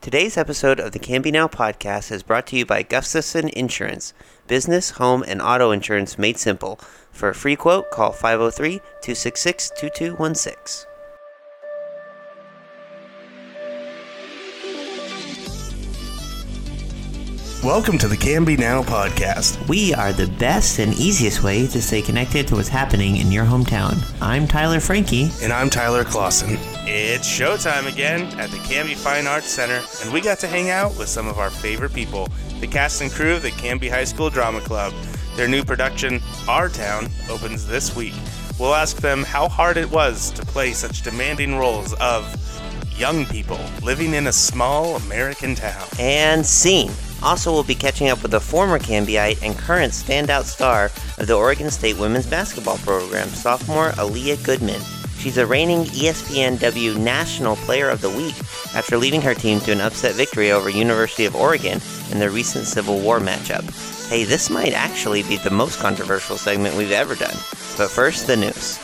Today's episode of the Canby Now podcast is brought to you by Gustafson Insurance. Business, home, and auto insurance made simple. For a free quote, call 503-266-2216. Welcome to the Canby Now podcast. We are the best and easiest way to stay connected to what's happening in your hometown. I'm Tyler Frankie. And I'm Tyler Clausen. It's showtime again at the Canby Fine Arts Center, and we got to hang out with some of our favorite people, the cast and crew of the Canby High School Drama Club. Their new production, Our Town, opens this week. We'll ask them how hard it was to play such demanding roles of young people living in a small American town. And scene. Also, we'll be catching up with a former Canbyite and current standout star of the Oregon State women's basketball program, sophomore Aaliyah Goodman. She's a reigning ESPNW National Player of the Week after leading her team to an upset victory over University of Oregon in their recent Civil War matchup. Hey, this might actually be the most controversial segment we've ever done. But first, the news.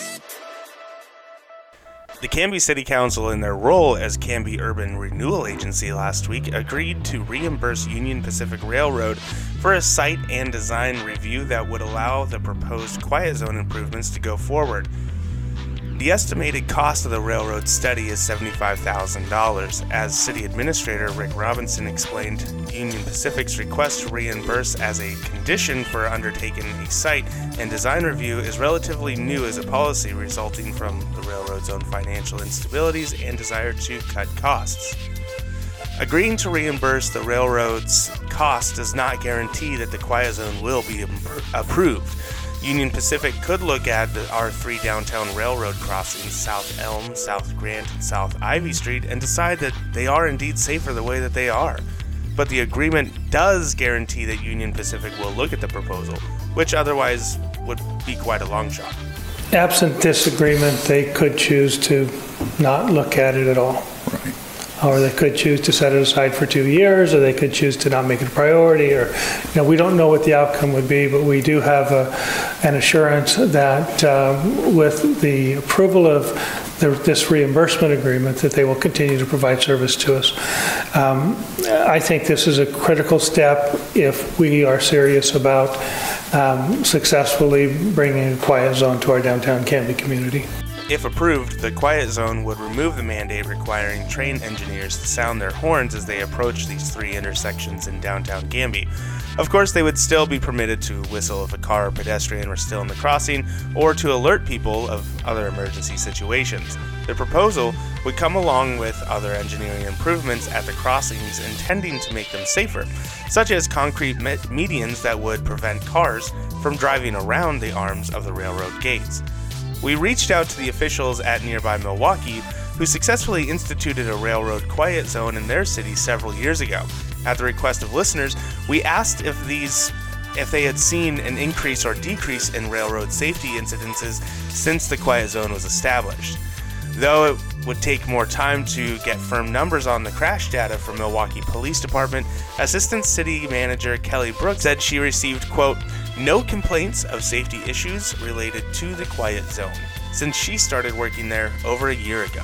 The Canby City Council, in their role as Canby Urban Renewal Agency last week, agreed to reimburse Union Pacific Railroad for a site and design review that would allow the proposed quiet zone improvements to go forward. The estimated cost of the railroad study is $75,000. As City Administrator Rick Robinson explained, Union Pacific's request to reimburse as a condition for undertaking a site and design review is relatively new as a policy resulting from the railroad's own financial instabilities and desire to cut costs. Agreeing to reimburse the railroad's cost does not guarantee that the quiet zone will be approved. Union Pacific could look at our three downtown railroad crossings, South Elm, South Grant, and South Ivy Street, and decide that they are indeed safer the way that they are. But the agreement does guarantee that Union Pacific will look at the proposal, which otherwise would be quite a long shot. Absent this agreement, they could choose to not look at it at all. Right. Or they could choose to set it aside for 2 years, or they could choose to not make it a priority, or, we don't know what the outcome would be, but we do have an assurance that with the approval of this reimbursement agreement, that they will continue to provide service to us. I think this is a critical step if we are serious about successfully bringing a quiet zone to our downtown Canby community. If approved, the quiet zone would remove the mandate requiring train engineers to sound their horns as they approach these three intersections in downtown Canby. Of course, they would still be permitted to whistle if a car or pedestrian were still in the crossing, or to alert people of other emergency situations. The proposal would come along with other engineering improvements at the crossings intending to make them safer, such as concrete medians that would prevent cars from driving around the arms of the railroad gates. We reached out to the officials at nearby Milwaukee, who successfully instituted a railroad quiet zone in their city several years ago. At the request of listeners, we asked if they had seen an increase or decrease in railroad safety incidences since the quiet zone was established. Though it would take more time to get firm numbers on the crash data from Milwaukee Police Department, Assistant City Manager Kelly Brooks said she received, quote, no complaints of safety issues related to the quiet zone since she started working there over a year ago.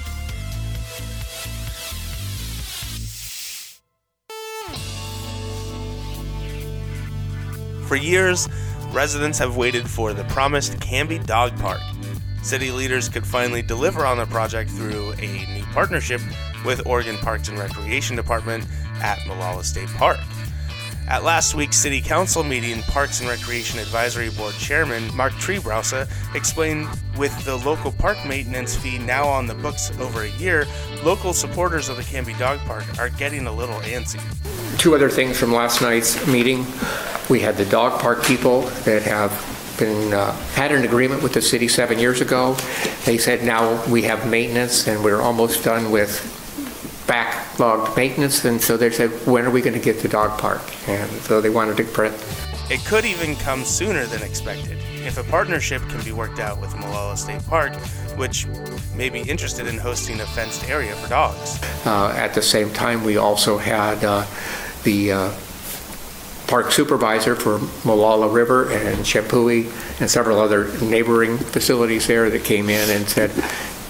For years, residents have waited for the promised Canby Dog Park. City leaders could finally deliver on the project through a new partnership with Oregon Parks and Recreation Department at Molalla State Park. At last week's City Council meeting, Parks and Recreation Advisory Board Chairman Mark Trebrausa explained with the local park maintenance fee now on the books over a year, local supporters of the Canby Dog Park are getting a little antsy. Two other things from last night's meeting. We had the dog park people that have had an agreement with the city 7 years ago. They said now we have maintenance and we're almost done with backlogged maintenance, and so they said, when are we going to get the dog park? And so they wanted to print. It could even come sooner than expected if a partnership can be worked out with Molalla State Park, which may be interested in hosting a fenced area for dogs. At the same time, we also had the park supervisor for Molalla River and Champui and several other neighboring facilities there that came in and said,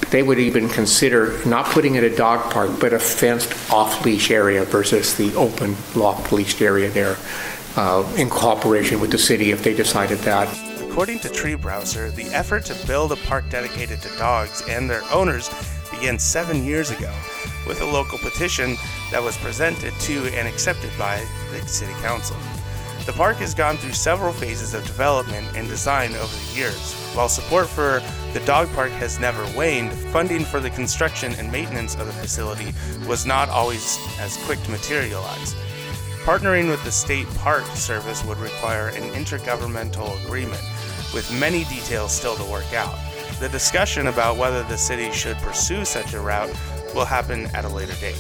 they would even consider not putting in a dog park, but a fenced off-leash area versus the open loft-leashed area there, in cooperation with the city if they decided that. According to Tree Browser, the effort to build a park dedicated to dogs and their owners began 7 years ago, with a local petition that was presented to and accepted by the City Council. The park has gone through several phases of development and design over the years. While support for the dog park has never waned, funding for the construction and maintenance of the facility was not always as quick to materialize. Partnering with the State Park Service would require an intergovernmental agreement, with many details still to work out. The discussion about whether the city should pursue such a route will happen at a later date.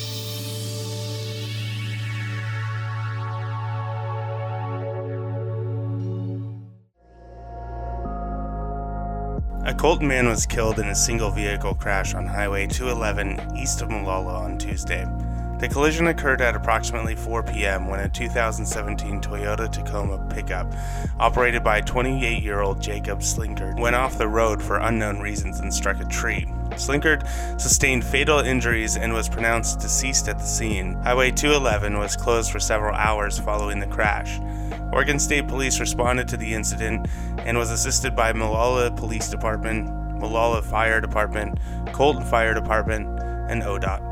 A Colton man was killed in a single vehicle crash on Highway 211 east of Molalla on Tuesday. The collision occurred at approximately 4 p.m. when a 2017 Toyota Tacoma pickup, operated by 28-year-old Jacob Slinkard, went off the road for unknown reasons and struck a tree. Slinkard sustained fatal injuries and was pronounced deceased at the scene. Highway 211 was closed for several hours following the crash. Oregon State Police responded to the incident and was assisted by Molalla Police Department, Molalla Fire Department, Colton Fire Department, and ODOT.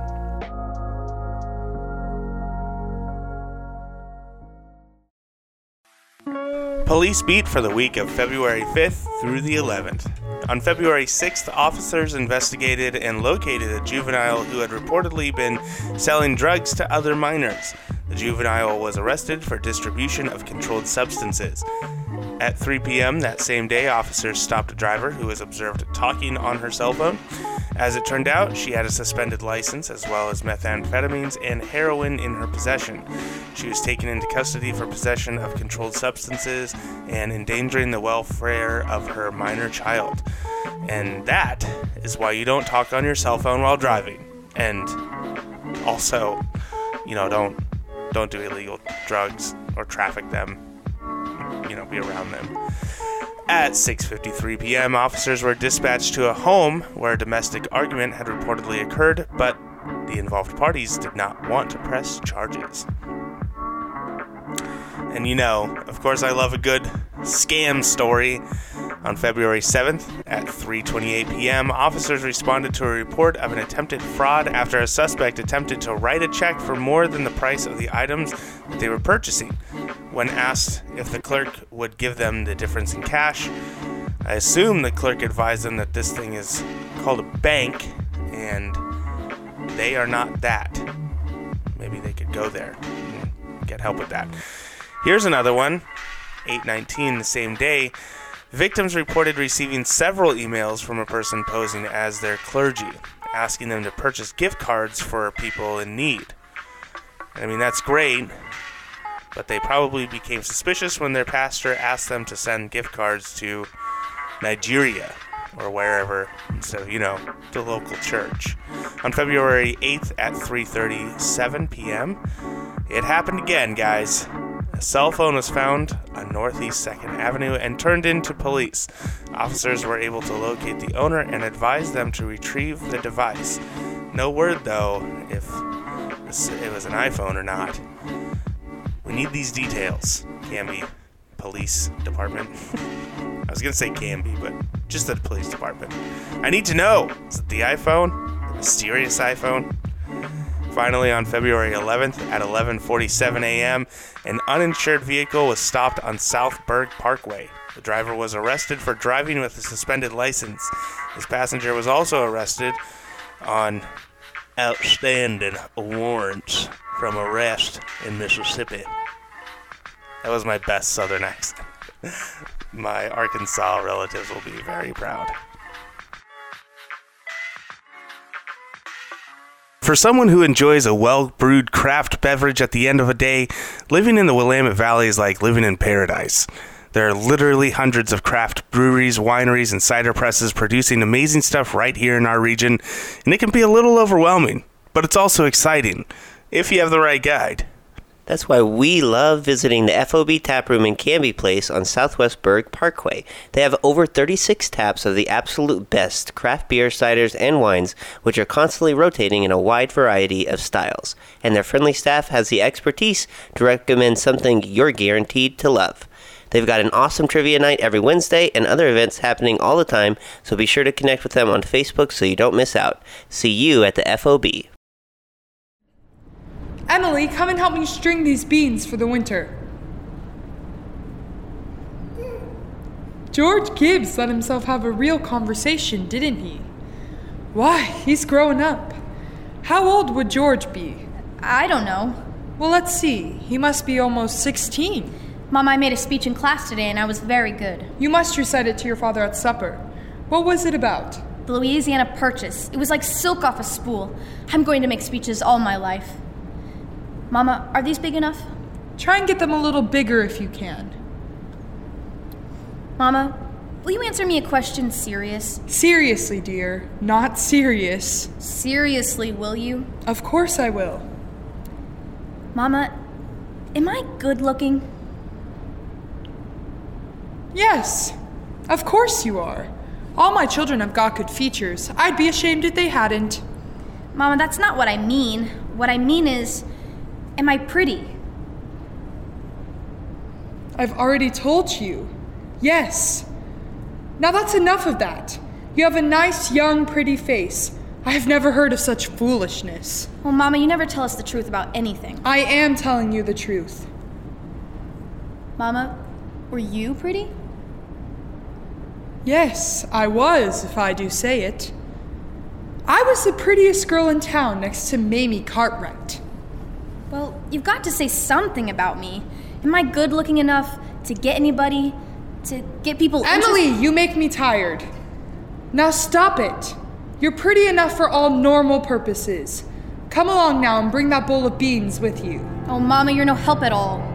Police beat for the week of February 5th through the 11th. On February 6th, officers investigated and located a juvenile who had reportedly been selling drugs to other minors. The juvenile was arrested for distribution of controlled substances. At 3 p.m. that same day, officers stopped a driver who was observed talking on her cell phone. As it turned out, she had a suspended license as well as methamphetamines and heroin in her possession. She was taken into custody for possession of controlled substances and endangering the welfare of her minor child. And that is why you don't talk on your cell phone while driving. And also, don't do illegal drugs or traffic them. Be around them. At 6:53 p.m., officers were dispatched to a home where a domestic argument had reportedly occurred, but the involved parties did not want to press charges. And of course, I love a good scam story. On February 7th at 3:28 p.m., officers responded to a report of an attempted fraud after a suspect attempted to write a check for more than the price of the items that they were purchasing. When asked if the clerk would give them the difference in cash, I assume the clerk advised them that this thing is called a bank, and they are not that. Maybe they could go there and get help with that. Here's another one. 8:19 the same day. Victims reported receiving several emails from a person posing as their clergy, asking them to purchase gift cards for people in need. That's great, but they probably became suspicious when their pastor asked them to send gift cards to Nigeria or wherever instead of, the local church. On February 8th at 3:37 p.m., it happened again, guys. A cell phone was found on Northeast 2nd Avenue and turned in to police. Officers were able to locate the owner and advise them to retrieve the device. No word, though, if it was an iPhone or not. We need these details, Canby Police Department. I was going to say Canby, but just the police department. I need to know. Is it the iPhone? The mysterious iPhone? Finally, on February 11th at 11:47 a.m., an uninsured vehicle was stopped on South Berg Parkway. The driver was arrested for driving with a suspended license. His passenger was also arrested on outstanding warrants from arrest in Mississippi. That was my best Southern accent. My Arkansas relatives will be very proud. For someone who enjoys a well-brewed craft beverage at the end of a day, living in the Willamette Valley is like living in paradise. There are literally hundreds of craft breweries, wineries, and cider presses producing amazing stuff right here in our region, and it can be a little overwhelming, but it's also exciting, if you have the right guide. That's why we love visiting the FOB Tap Room in Canby Place on Southwest Berg Parkway. They have over 36 taps of the absolute best craft beer, ciders, and wines, which are constantly rotating in a wide variety of styles. And their friendly staff has the expertise to recommend something you're guaranteed to love. They've got an awesome trivia night every Wednesday and other events happening all the time, so be sure to connect with them on Facebook so you don't miss out. See you at the FOB. Emily, come and help me string these beans for the winter. George Gibbs let himself have a real conversation, didn't he? Why, he's growing up. How old would George be? I don't know. Well, let's see. He must be almost 16. Mom, I made a speech in class today and I was very good. You must recite it to your father at supper. What was it about? The Louisiana Purchase. It was like silk off a spool. I'm going to make speeches all my life. Mama, are these big enough? Try and get them a little bigger if you can. Mama, will you answer me a question serious? Seriously, dear. Not serious. Seriously, will you? Of course I will. Mama, am I good looking? Yes. Of course you are. All my children have got good features. I'd be ashamed if they hadn't. Mama, that's not what I mean. What I mean is, am I pretty? I've already told you. Yes. Now that's enough of that. You have a nice, young, pretty face. I have never heard of such foolishness. Well, Mama, you never tell us the truth about anything. I am telling you the truth. Mama, were you pretty? Yes, I was, if I do say it. I was the prettiest girl in town next to Mamie Cartwright. Well, you've got to say something about me. Am I good looking enough to get anybody? To get people Emily, you make me tired. Now stop it. You're pretty enough for all normal purposes. Come along now and bring that bowl of beans with you. Oh, Mama, you're no help at all.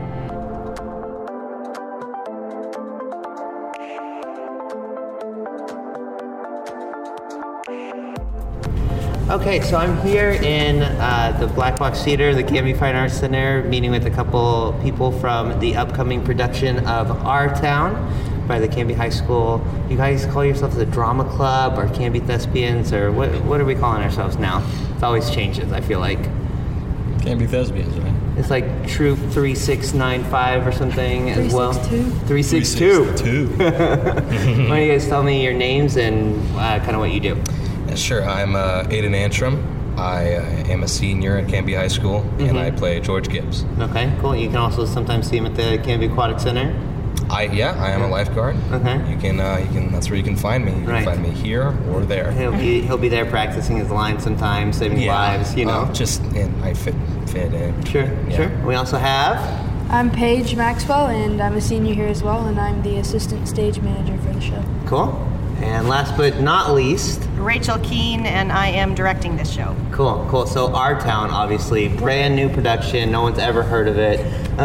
Okay, so I'm here in the Black Box Theater, the Canby Fine Arts Center, meeting with a couple people from the upcoming production of Our Town by the Canby High School. You guys call yourselves the Drama Club or Canby Thespians, or what are we calling ourselves now? It always changes, I feel like. Canby Thespians, right? It's like Troop 3695 or something as well. 362. 362. Why don't you guys tell me your names and kind of what you do? Sure, I'm Aiden Antrim. I am a senior at Canby High School, and I play George Gibbs. Okay, cool. You can also sometimes see him at the Canby Aquatic Center. I am a lifeguard. Okay. You can that's where you can find me. You can find me here or there. He'll be there practicing his lines sometimes, saving lives. You know. I fit in. Sure. We also have. I'm Paige Maxwell, and I'm a senior here as well, and I'm the assistant stage manager for the show. Cool. And last but not least, Rachel Keene, and I am directing this show. Cool. So Our Town, obviously, brand new production. No one's ever heard of it.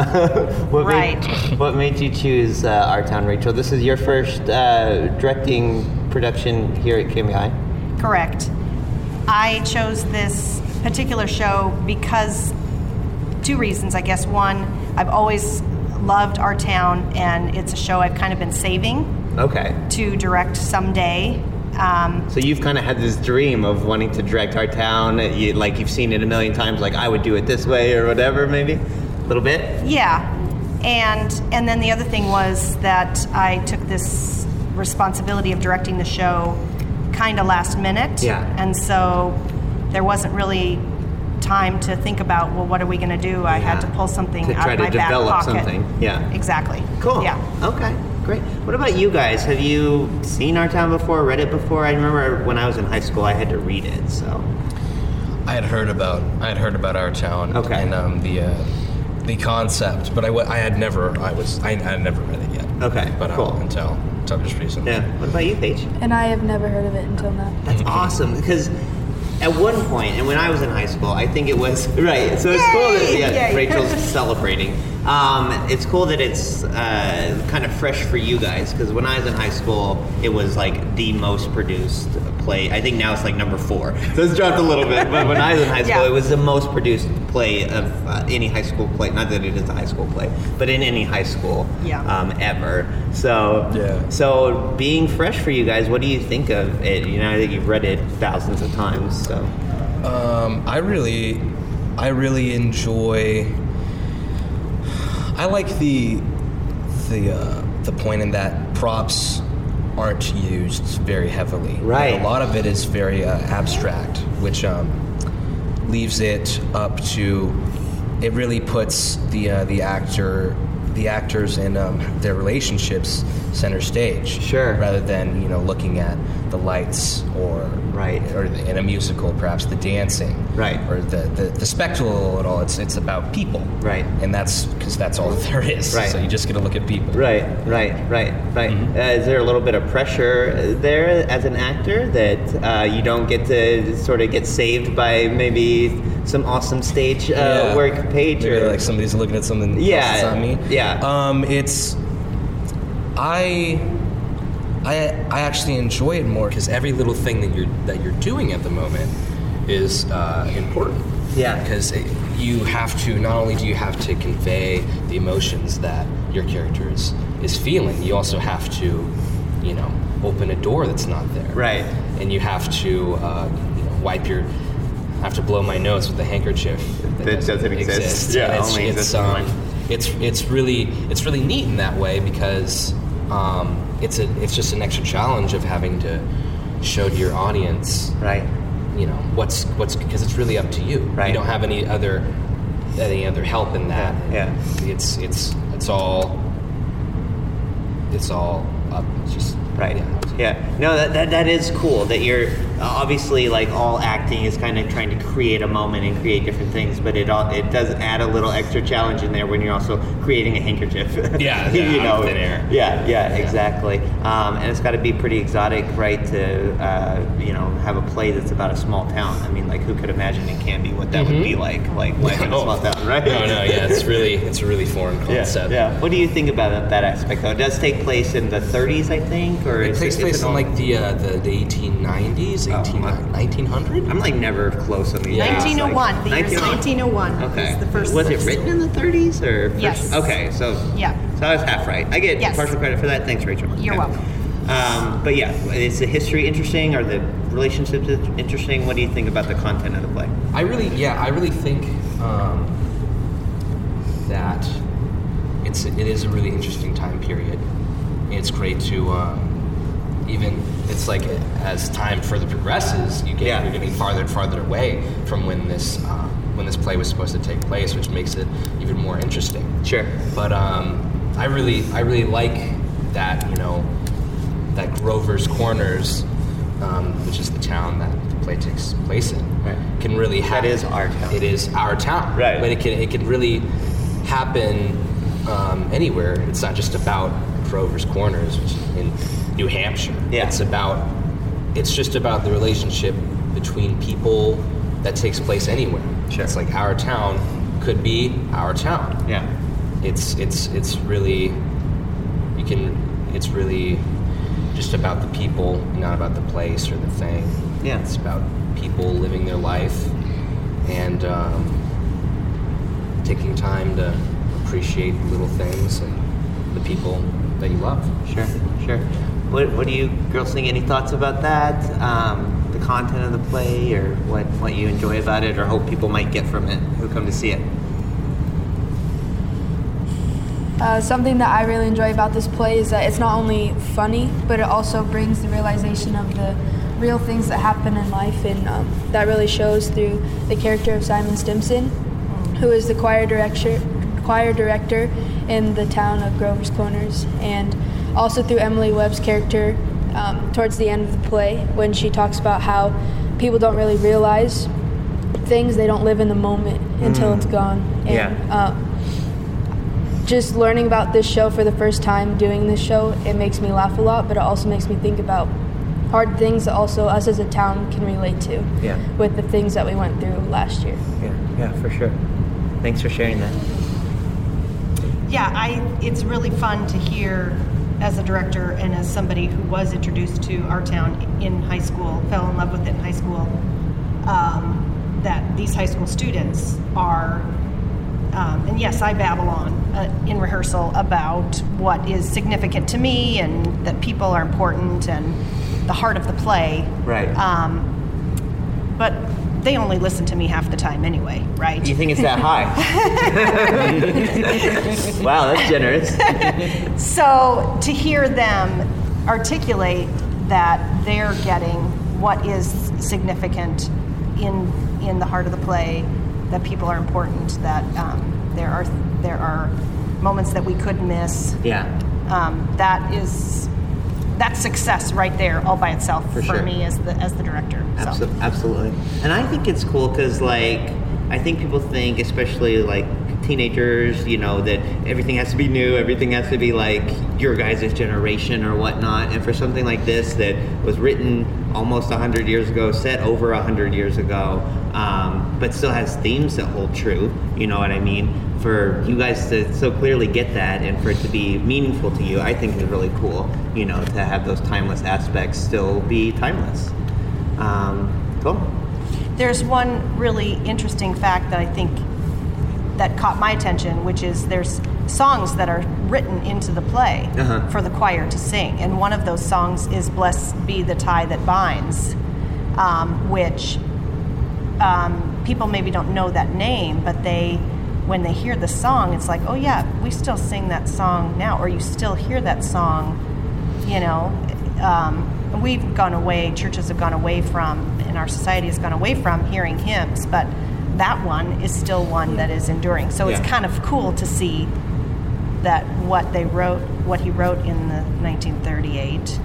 What made you choose Our Town, Rachel? This is your first directing production here at Canby High? Correct. I chose this particular show because two reasons, I guess. One, I've always loved Our Town, and it's a show I've kind of been saving. Okay. To direct someday. So you've kind of had this dream of wanting to direct Our Town. You've seen it a million times. Like, I would do it this way or whatever, maybe a little bit. Yeah, and then the other thing was that I took this responsibility of directing the show kind of last minute. Yeah. And so there wasn't really time to think about, well, what are we going to do? I had to pull something out of my back pocket. To try to develop something. Yeah. Exactly. Cool. Yeah. Okay. Great. What about you guys? Have you seen Our Town before, read it before? I remember when I was in high school, I had to read it, so. I had heard about Our Town. Okay. And the concept, but I had never read it yet. Okay. But cool. Until just recently. Yeah. What about you, Paige? And I have never heard of it until now. That's awesome, because at one point, and when I was in high school, I think it was right. So it's cool that Rachel's celebrating. It's cool that it's kind of fresh for you guys, because when I was in high school, it was like the most produced play. I think now it's like number 4. So it's dropped a little bit. But when I was in high school, it was the most produced play of any high school play. Not that it is a high school play, but in any high school ever. So being fresh for you guys, what do you think of it? You know, I think you've read it thousands of times. So I really enjoy. I like the point in that props aren't used very heavily. Right. A lot of it is very abstract, which leaves it up to. It really puts the actors and their relationships center stage. Sure. Rather than looking at the lights or in a musical perhaps the dancing or the spectacle at all. It's about people. Right. And that's because that's all there is. Right. So you just get to look at people. Right. Mm-hmm. Is there a little bit of pressure there as an actor that you don't get to sort of get saved by maybe some awesome stage work page? Maybe like somebody's looking at something else that's on me? Yeah. I actually enjoy it more because every little thing that you're doing at the moment is important. Yeah. Because you have to, not only do you have to convey the emotions that your character is feeling, you also have to, open a door that's not there. Right. And you have to, I have to blow my nose with a handkerchief that doesn't exist. Yeah, it's really neat in that way because it's just an extra challenge of having to show to your audience, what's because it's really up to you. Right. You don't have any other help in that. Yeah. It's all up. It's just right. Yeah. No, that is cool that you're obviously like all acting is kind of trying to create a moment and create different things, but it does add a little extra challenge in there when you're also creating a handkerchief. Yeah. Thin air. Yeah, exactly. And it's got to be pretty exotic, right? To have a play that's about a small town. I mean, like who could imagine in Canby what that would be like life in a small town, right? No. Yeah, it's a really foreign concept. Yeah. What do you think about that aspect though? It does take place in the 30s, I think, or it takes place in like the 1890s, 1900. I'm like never close on these. 1901. The year is 1901. Okay. Was the first. Was it written in the 30s or? Yes. Okay, so so I was half right. I get partial credit for that. Thanks, Rachel. You're welcome. But yeah, is the history interesting? Are the relationships interesting? What do you think about the content of the play? I really think that it is a really interesting time period. It's great to it's like as time further progresses, you're getting farther and farther away from when this play was supposed to take place, which makes it even more interesting. Sure. But I really like that that Grover's Corners, which is the town that the play takes place in, can really happen. That is our town. It is our town, right? But it can really happen anywhere. It's not just about Grover's Corners, which is in New Hampshire. Yeah. It's just about the relationship between people that takes place anywhere. Sure. It's like our town could be our town. Yeah. It's really just about the people, not about the place or the thing. Yeah. It's about people living their life and taking time to appreciate little things and the people that you love. Sure. What do you girls think? Any thoughts about that? The content of the play, or what you enjoy about it, or hope people might get from it who come to see it? Something that I really enjoy about this play is that it's not only funny, but it also brings the realization of the real things that happen in life, and that really shows through the character of Simon Stimson, who is the choir director in the town of Grover's Corners, and also through Emily Webb's character towards the end of the play, when she talks about how people don't really realize things, they don't live in the moment until it's gone. And just learning about this show for the first time, doing this show, it makes me laugh a lot, but it also makes me think about hard things that also us as a town can relate to with the things that we went through last year. Yeah, for sure. Thanks for sharing that. Yeah, it's really fun to hear as a director and as somebody who was introduced to our town in high school, fell in love with it in high school, that these high school students are, and yes, I babble on in rehearsal about what is significant to me and that people are important and the heart of the play. Right. But they only listen to me half the time anyway, right? You think it's that high? Wow, that's generous. So to hear them articulate that they're getting what is significant in the heart of the play, that people are important, that there are moments that we could miss. Yeah. That's success right there, all by itself for sure. me as the director. So. Absolutely. And I think it's cool because, like, I think people think, especially like teenagers, you know, that everything has to be new, everything has to be like your guys' generation or whatnot. And for something like this that was written almost 100 years ago, set over 100 years ago, but still has themes that hold true, you know what I mean? For you guys to so clearly get that and for it to be meaningful to you, I think is really cool, you know, to have those timeless aspects still be timeless. Cool. There's one really interesting fact that I think that caught my attention, which is there's songs that are written into the play for the choir to sing. And one of those songs is Blessed Be the Tie That Binds, which people maybe don't know that name, but when they hear the song, it's like, oh yeah, we still sing that song now, or you still hear that song, you know. We've gone away, churches have gone away from, and our society has gone away from hearing hymns, but that one is still one that is enduring. So it's kind of cool to see that what he wrote in the 1938,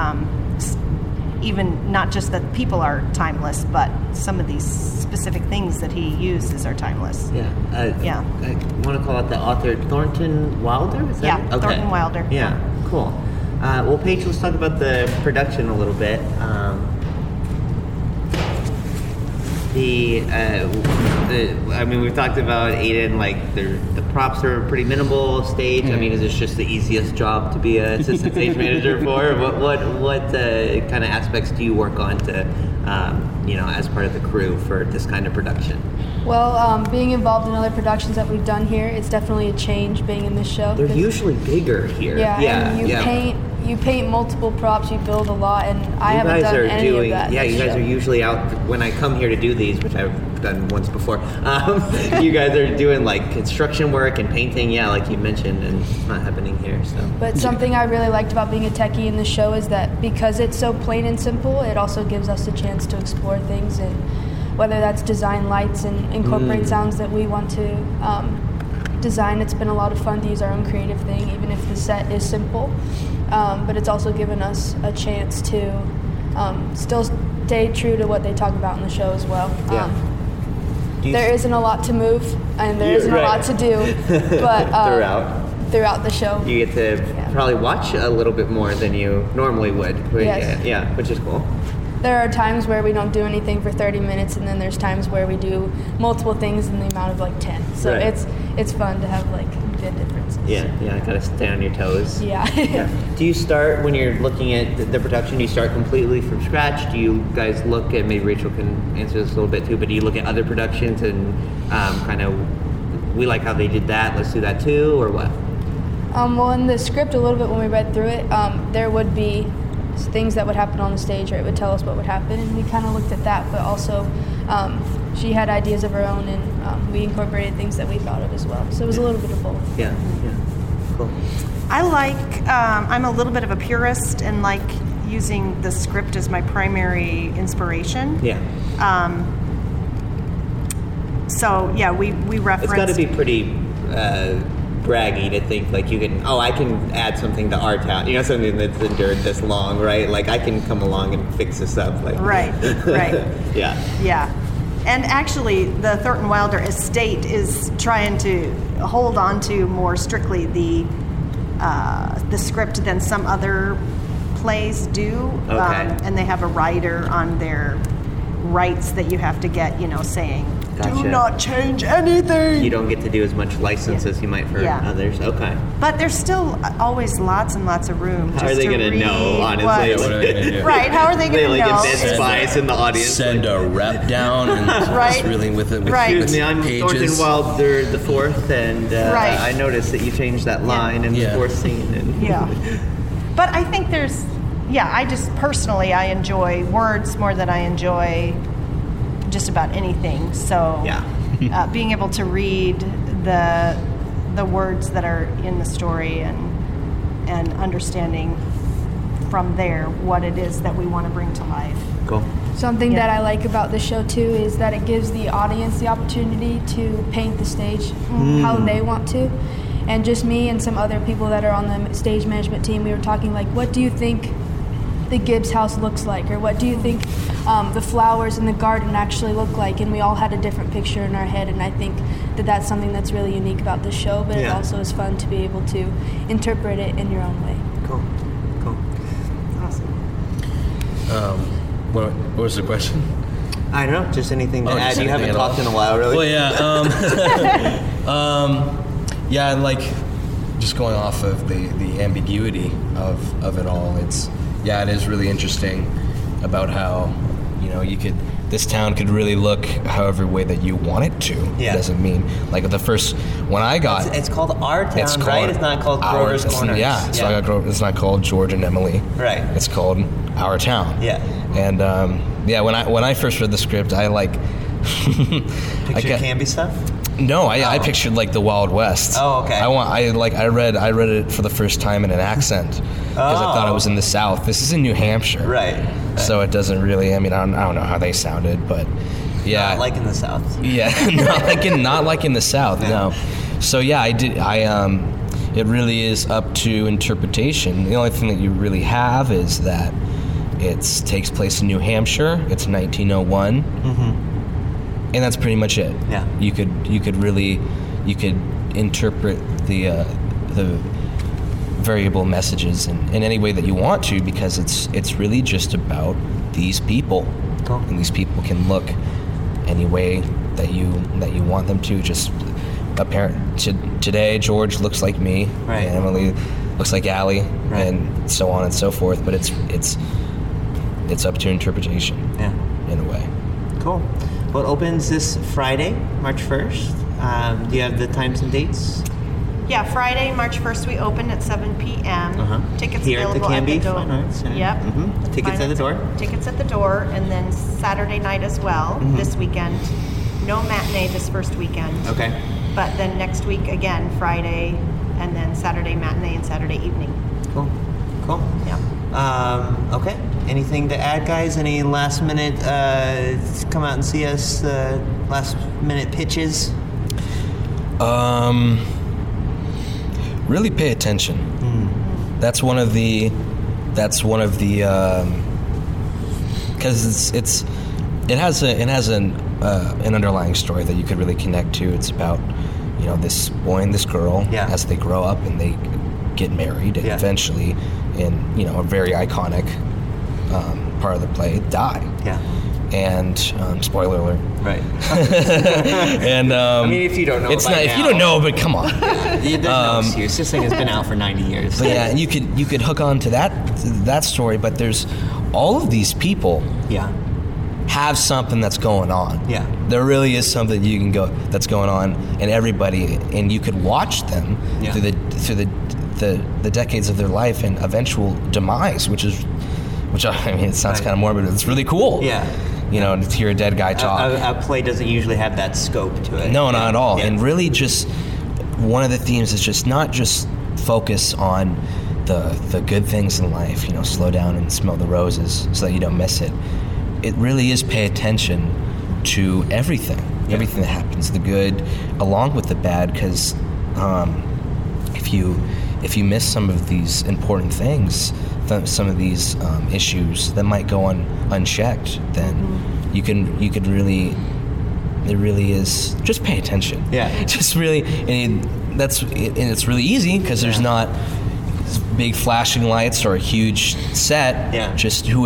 even not just that people are timeless, but some of these specific things that he uses are timeless. I want to call out the author Thornton Wilder? Is that it? Okay. Thornton Wilder. Yeah, cool. Well, Paige, let's talk about the production a little bit. I mean, we've talked about Aiden, like the props are pretty minimal stage. I mean, is this just the easiest job to be an assistant stage manager for? What kind of aspects do you work on to, you know, as part of the crew for this kind of production? Well, being involved in other productions that we've done here, it's definitely a change being in this show. They're usually bigger here. And you paint multiple props, you build a lot, and I haven't done any of that. Yeah, you guys are usually out, when I come here to do these, which I've done once before, you guys are doing like construction work and painting, like you mentioned, and it's not happening here. So. But something I really liked about being a techie in the show is that because it's so plain and simple, it also gives us a chance to explore things, and whether that's design lights and incorporate sounds that we want to design. It's been a lot of fun to use our own creative thing, even if the set is simple. But it's also given us a chance to still stay true to what they talk about in the show as well. There isn't a lot to move, and there isn't a lot to do, but throughout the show. You get to probably watch a little bit more than you normally would. Yes. Yeah, which is cool. There are times where we don't do anything for 30 minutes, and then there's times where we do multiple things in the amount of like 10. So it's fun to have like good differences. Yeah, gotta stay on your toes. Yeah. Do you start, when you're looking at the production, do you start completely from scratch? Do you guys look at, maybe Rachel can answer this a little bit too, but do you look at other productions and kind of, we like how they did that, let's do that too, or what? Well, in the script a little bit when we read through it, there would be things that would happen on the stage, or it would tell us what would happen, and we kind of looked at that, but also she had ideas of her own, and we incorporated things that we thought of as well. So it was a little bit of both. Yeah, cool. I like, I'm a little bit of a purist and like using the script as my primary inspiration. Yeah. So yeah, we referenced. It's got to be pretty braggy to think like you can, I can add something to our town, you know, something that's endured this long, right? Like I can come along and fix this up. Like. Right. Yeah. And actually the Thornton Wilder estate is trying to hold on to more strictly the script than some other plays do. Okay. And they have a rider on their rights that you have to get, you know, saying Gotcha. Do not change anything. You don't get to do as much license as you might for others. Okay. But there's still always lots and lots of room. How are they going to know, honestly? What are they gonna do? Right, how are they going to know? They embed spies in the audience. Send a rep down and Right. really with it. With Excuse me, I'm pages. Thornton Wilder the Fourth, and I noticed that you changed that line in the fourth scene. And Yeah. But I think there's, I just personally, I enjoy words more than I enjoy just about anything. So being able to read the words that are in the story and understanding from there what it is that we want to bring to life. Cool. Something that I like about the show too is that it gives the audience the opportunity to paint the stage how they want to. And just me and some other people that are on the stage management team, we were talking like, what do you think the Gibbs house looks like? Or what do you think the flowers in the garden actually look like? And we all had a different picture in our head. And I think that that's something that's really unique about this show, but it also is fun to be able to interpret it in your own way. Cool. Awesome. What was the question? I don't know, just anything to add. Just You haven't anything at talked all? in a while, really. Well, yeah, like just going off of the ambiguity of it all. It is really interesting about how, this town could really look however way that you want it to. Yeah. It doesn't mean, like when I got... It's called Our Town, right? It's not called Grover's Corners. It's not called George and Emily. Right. It's called Our Town. Yeah. And when I first read the script, I Picture Canby stuff? No, I pictured like the Wild West. Oh, okay. I read it for the first time in an accent because I thought it was in the South. This is in New Hampshire, right? So it doesn't really. I mean, I don't know how they sounded, but yeah, not like in the South. Yeah, not like in the South. No. So yeah, I did. It really is up to interpretation. The only thing that you really have is that it takes place in New Hampshire. It's 1901. Mm-hmm. And that's pretty much it. Yeah. You could interpret the variable messages in any way that you want to, because it's really just about these people. Cool. And these people can look any way that you want them to. Just today, George looks like me, right. And Emily looks like Allie, right. And so on and so forth. But it's up to interpretation. Yeah. In a way. Cool. Well, it opens this Friday, March 1st. Do you have the times and dates? Yeah, Friday, March 1st, we open at 7 p.m. Tickets here available at the Canby door. Fine Arts Center. Yep. Mm-hmm. Tickets at the door. Tickets at the door, and then Saturday night as well, this weekend. No matinee this first weekend. Okay. But then next week, again, Friday, and then Saturday matinee and Saturday evening. Cool. Yeah. Okay. Anything to add, guys? Any last minute come out and see us? Last minute pitches? Really pay attention. That's one of the because it has an underlying story that you could really connect to. It's about this boy and this girl as they grow up and they get married and eventually, in a very iconic part of the play, die. Yeah. And spoiler alert. Right. And I mean, if you don't know, it's not. If you don't know, but come on. There's no excuse. This thing has been out for 90 years. But yeah, you could hook on to that story. But there's all of these people. Yeah. Have something that's going on. Yeah. There really is something you can go that's going on, and everybody, and you could watch them through the decades of their life and eventual demise, which I mean, it sounds kind of morbid, but it's really cool. Yeah. To hear a dead guy talk. A play doesn't usually have that scope to it. No, not at all. Yeah. And really just one of the themes is just not just focus on the good things in life, slow down and smell the roses so that you don't miss it. It really is pay attention to everything that happens, the good along with the bad, because if you miss some of these important things, some of these issues that might go unchecked, then you could really, it really is just pay attention. Yeah. Just really, and it's really easy because there's not big flashing lights or a huge set. Yeah. Just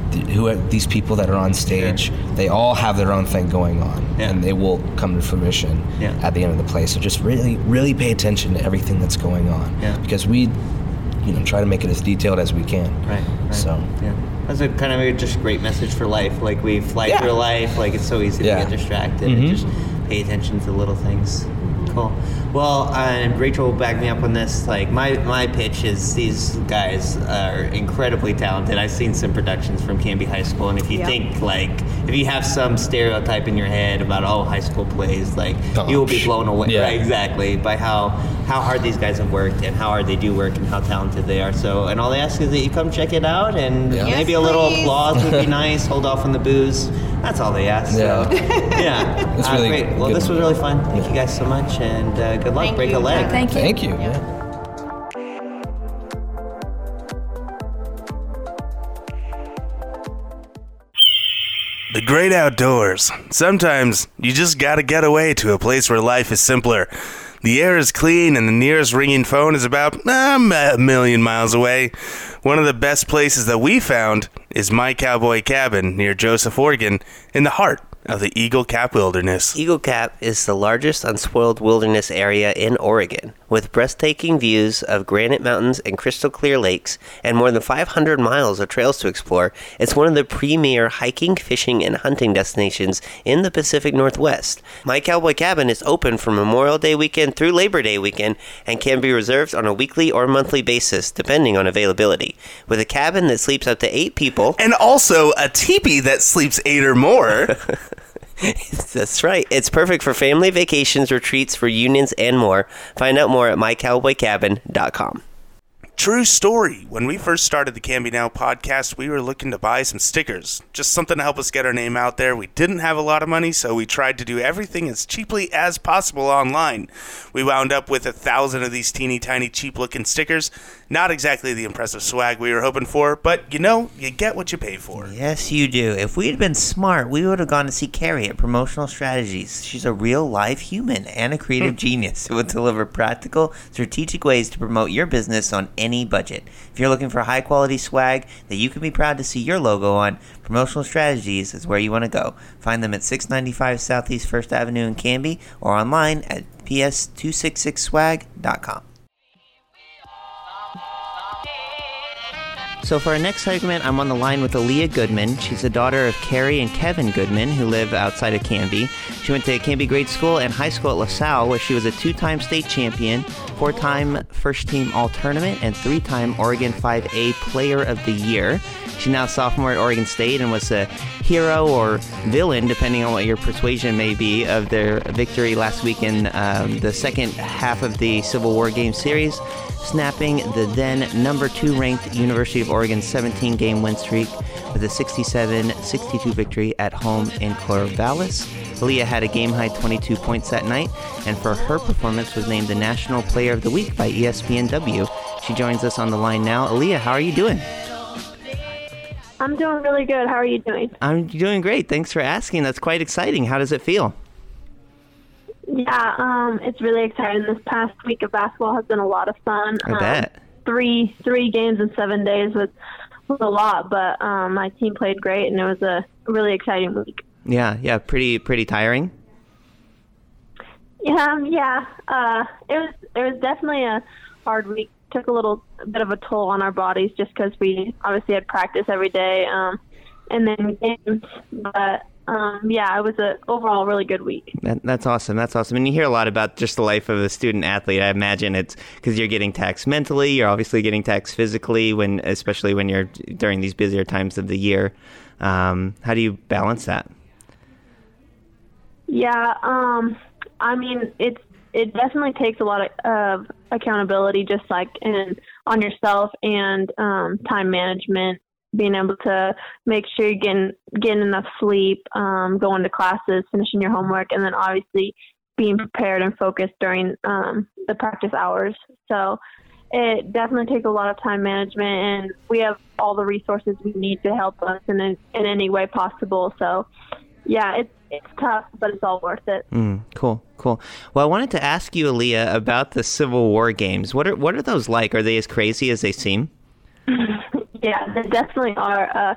these people that are on stage, they all have their own thing going on, and they will come to fruition at the end of the play. So just really, really pay attention to everything that's going on, because we, try to make it as detailed as we can. Right. So that's a kind of just great message for life. Like we fly through life, like it's so easy to get distracted and just pay attention to the little things. Cool. Well, and Rachel will back me up on this. Like my pitch is these guys are incredibly talented. I've seen some productions from Canby High School, and if you think if you have some stereotype in your head about high school plays, you will be blown away. Yeah. Right, exactly, by how hard these guys have worked and how hard they do work and how talented they are. So, and all they ask is that you come check it out, and maybe a little applause would be nice. Hold off on the booze. That's all they ask. So, That's really great. Well, this was really fun. Thank you guys so much, and good luck. Break a leg. Thank you. The great outdoors. Sometimes you just gotta get away to a place where life is simpler. The air is clean and the nearest ringing phone is about a million miles away. One of the best places that we found is My Cowboy Cabin near Joseph, Oregon, in the heart of the Eagle Cap Wilderness. Eagle Cap is the largest unspoiled wilderness area in Oregon, with breathtaking views of granite mountains and crystal clear lakes, and more than 500 miles of trails to explore. It's one of the premier hiking, fishing, and hunting destinations in the Pacific Northwest. My Cowboy Cabin is open from Memorial Day weekend through Labor Day weekend and can be reserved on a weekly or monthly basis, depending on availability. With a cabin that sleeps up to 8 people, and also a teepee that sleeps 8 or more. That's right. It's perfect for family vacations, retreats, reunions, and more. Find out more at mycowboycabin.com. True story. When we first started the Canby Now podcast, we were looking to buy some stickers. Just something to help us get our name out there. We didn't have a lot of money, so we tried to do everything as cheaply as possible online. We wound up with 1,000 of these teeny tiny cheap looking stickers. Not exactly the impressive swag we were hoping for, but you get what you pay for. Yes, you do. If we had been smart, we would have gone to see Carrie at Promotional Strategies. She's a real live human and a creative genius who will deliver practical, strategic ways to promote your business on any budget. If you're looking for high quality swag that you can be proud to see your logo on, Promotional Strategies is where you want to go. Find them at 695 Southeast 1st Avenue in Canby or online at ps266swag.com. So for our next segment, I'm on the line with Aaliyah Goodman. She's the daughter of Carrie and Kevin Goodman, who live outside of Canby. She went to Canby grade school and high school at LaSalle, where she was a 2-time state champion, 4-time first-team all-tournament, and 3-time Oregon 5A Player of the Year. She's now a sophomore at Oregon State and was a hero or villain, depending on what your persuasion may be, of their victory last week in the second half of the Civil War Game Series, snapping the then number 2 ranked University of Oregon 17-game win streak with a 67-62 victory at home in Corvallis. Aaliyah had a game-high 22 points that night, and for her performance was named the National Player of the Week by ESPNW. She joins us on the line now. Aaliyah, how are you doing? I'm doing really good. How are you doing? I'm doing great. Thanks for asking. That's quite exciting. How does it feel? Yeah, it's really exciting. This past week of basketball has been a lot of fun. I bet. 3 games in 7 days was a lot, but my team played great, and it was a really exciting week. Yeah, pretty tiring. Yeah. It was definitely a hard week. Took a little bit of a toll on our bodies just because we obviously had practice every day and then games. But it was an overall really good week. That's awesome. And you hear a lot about just the life of a student athlete. I imagine it's because you're getting taxed mentally. You're obviously getting taxed physically, especially when you're during these busier times of the year. How do you balance that? Yeah, I mean, it definitely takes a lot of accountability, just like on yourself, and time management, being able to make sure you're getting enough sleep, going to classes, finishing your homework, and then obviously being prepared and focused during the practice hours. So it definitely takes a lot of time management, and we have all the resources we need to help us in any way possible. So yeah, it's tough, but it's all worth it. Cool. Well, I wanted to ask you, Aaliyah, about the Civil War games. What are those like? Are they as crazy as they seem? Yeah, they definitely are.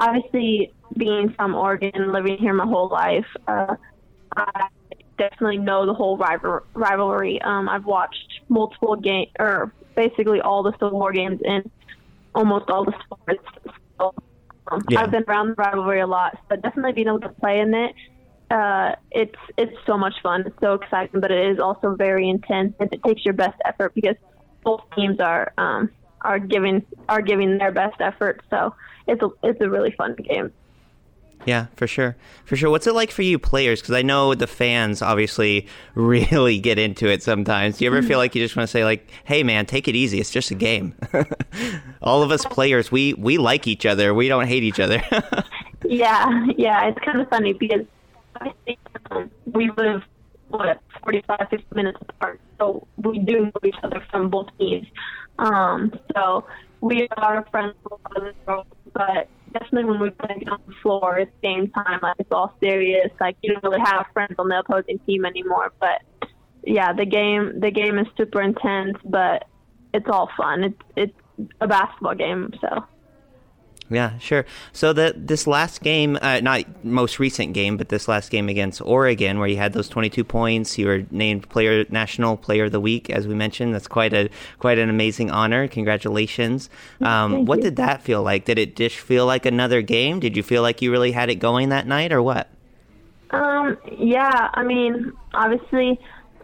obviously being from Oregon, living here my whole life, I definitely know the whole rivalry. I've watched multiple games, or basically all the Civil War games in almost all the sports. So, I've been around the rivalry a lot, so definitely being able to play in it, it's so much fun. It's so exciting, but it is also very intense, and it takes your best effort because both teams are giving their best effort. So it's a really fun game. Yeah, for sure. What's it like for you players? Because I know the fans obviously really get into it sometimes. Do you ever feel like you just want to say, like, hey, man, take it easy. It's just a game. All of us players, we like each other. We don't hate each other. Yeah. It's kind of funny because obviously we live, 45, 50 minutes apart. So we do know each other from both teams. So we are friends with a lot of the girls, but definitely when we play on the floor, it's game time. Like, it's all serious. Like, you don't really have friends on the opposing team anymore. But yeah, the game is super intense, but it's all fun. It's a basketball game, so. Yeah, sure. So this last game, not most recent game, but this last game against Oregon, where you had those 22 points, you were named National Player of the Week, as we mentioned. That's quite an amazing honor. Congratulations. What did that feel like? Did it just feel like another game? Did you feel like you really had it going that night, or what? Yeah, I mean, obviously,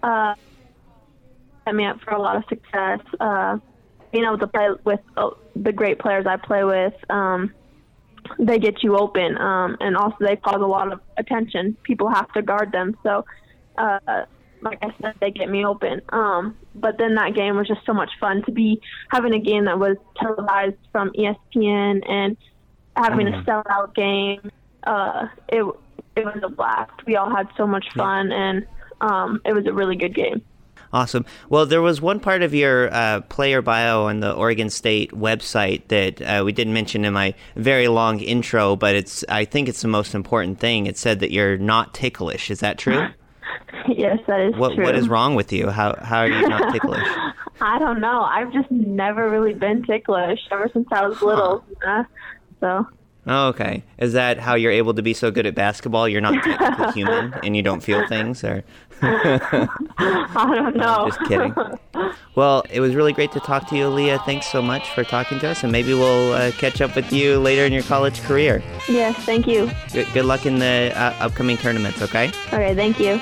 set me up for a lot of success. Being able to play with the great players I play with, they get you open, and also they cause a lot of attention. People have to guard them, so like I said, they get me open. But then that game was just so much fun to be having a game that was televised from ESPN and having a sellout game. It was a blast. We all had so much fun, and it was a really good game. Awesome. Well, there was one part of your player bio on the Oregon State website that we didn't mention in my very long intro, but I think it's the most important thing. It said that you're not ticklish. Is that true? Yes, that is true. What is wrong with you? How are you not ticklish? I don't know. I've just never really been ticklish ever since I was little. So. Oh, okay. Is that how you're able to be so good at basketball? You're not technically human and you don't feel things, or? I don't know. Just kidding. Well, it was really great to talk to you, Aaliyah. Thanks so much for talking to us, and maybe we'll catch up with you later in your college career. Yes, thank you. Good luck in the upcoming tournaments, okay? Okay, thank you.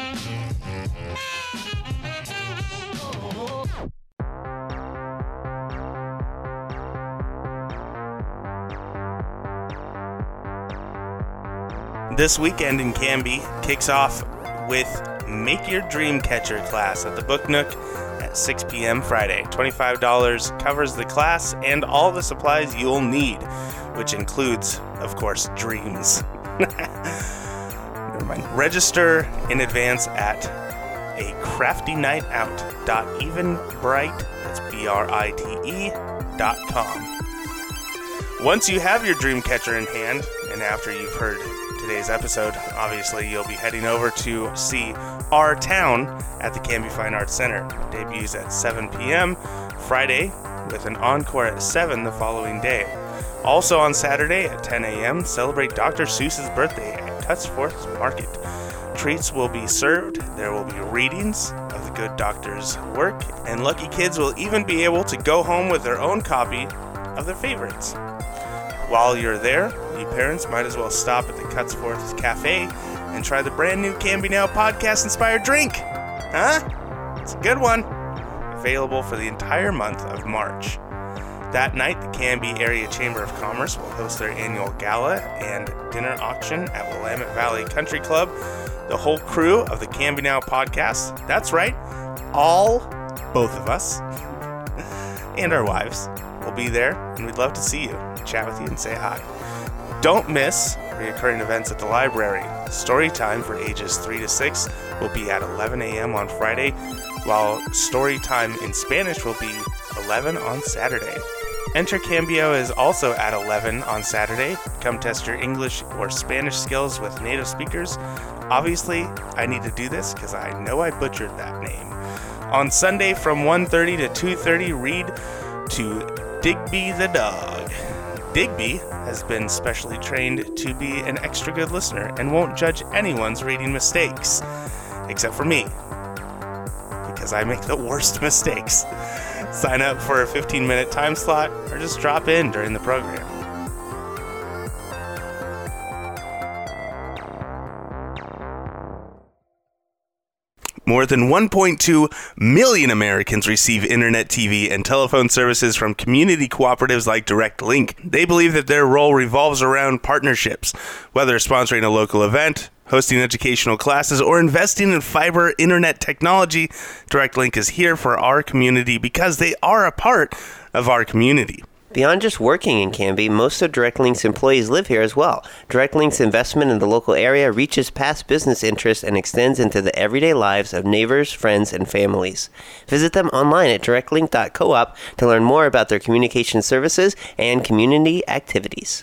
This weekend in Canby kicks off with Make Your Dream Catcher class at the Book Nook at 6 p.m. Friday. $25 covers the class and all the supplies you'll need, which includes, of course, dreams. Never mind. Register in advance at acraftynightout.evenbright.com. Once you have your dream catcher in hand, and after you've heard today's episode, obviously you'll be heading over to see Our Town at the Canby Fine Arts Center. It debuts at 7 p.m. Friday with an encore at 7 the following day. Also on Saturday at 10 a.m., celebrate Dr. Seuss's birthday at Cutsforth Market. Treats will be served, there will be readings of the good doctor's work, and lucky kids will even be able to go home with their own copy of their favorites. While you're there, you parents might as well stop at the Cutsforth Cafe and try the brand new Canby Now podcast-inspired drink. Huh? It's a good one. Available for the entire month of March. That night, the Canby Area Chamber of Commerce will host their annual gala and dinner auction at Willamette Valley Country Club. The whole crew of the Canby Now podcast, that's right, both of us, and our wives will be there, and we'd love to see you, chat with you, and say hi. Don't miss recurring events at the library. Story time for ages 3 to 6 will be at 11 a.m. on Friday, while story time in Spanish will be 11 on Saturday. Enter Cambio is also at 11 on Saturday. Come test your English or Spanish skills with native speakers. Obviously, I need to do this because I know I butchered that name. On Sunday from 1:30 to 2:30, read to Digby the Dog. Digby has been specially trained to be an extra good listener and won't judge anyone's reading mistakes, except for me, because I make the worst mistakes. Sign up for a 15-minute time slot or just drop in during the program. More than 1.2 million Americans receive internet, TV, and telephone services from community cooperatives like Direct Link. They believe that their role revolves around partnerships, whether sponsoring a local event, hosting educational classes, or investing in fiber internet technology. Direct Link is here for our community because they are a part of our community. Beyond just working in Canby, most of Direct Link's employees live here as well. Direct Link's investment in the local area reaches past business interests and extends into the everyday lives of neighbors, friends, and families. Visit them online at directlink.coop to learn more about their communication services and community activities.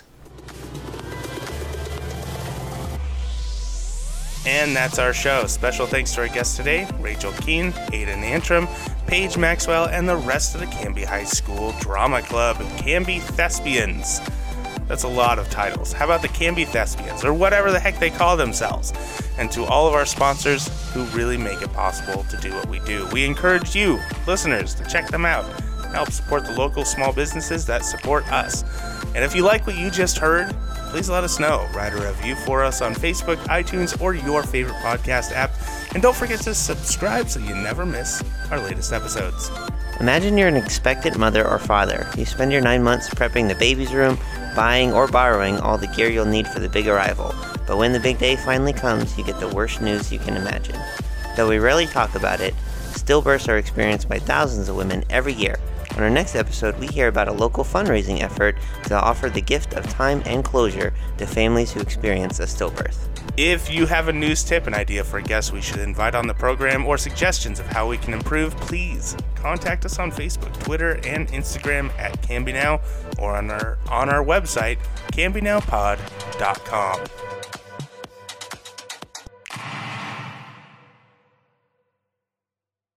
And that's our show. Special thanks to our guests today, Rachel Keene, Aiden Antrim, Paige Maxwell, and the rest of the Canby High School Drama Club, Canby Thespians. That's a lot of titles. How about the Canby Thespians, or whatever the heck they call themselves? And to all of our sponsors who really make it possible to do what we do. We encourage you, listeners, to check them out and help support the local small businesses that support us. And if you like what you just heard, please let us know. Write a review for us on Facebook, iTunes, or your favorite podcast app. And don't forget to subscribe so you never miss our latest episodes. Imagine you're an expectant mother or father. You spend your 9 months prepping the baby's room, buying or borrowing all the gear you'll need for the big arrival. But when the big day finally comes, you get the worst news you can imagine. Though we rarely talk about it, stillbirths are experienced by thousands of women every year. On our next episode, we hear about a local fundraising effort to offer the gift of time and closure to families who experience a stillbirth. If you have a news tip, an idea for a guest we should invite on the program, or suggestions of how we can improve, please contact us on Facebook, Twitter, and Instagram at Canby Now, or on our website, cambynowpod.com.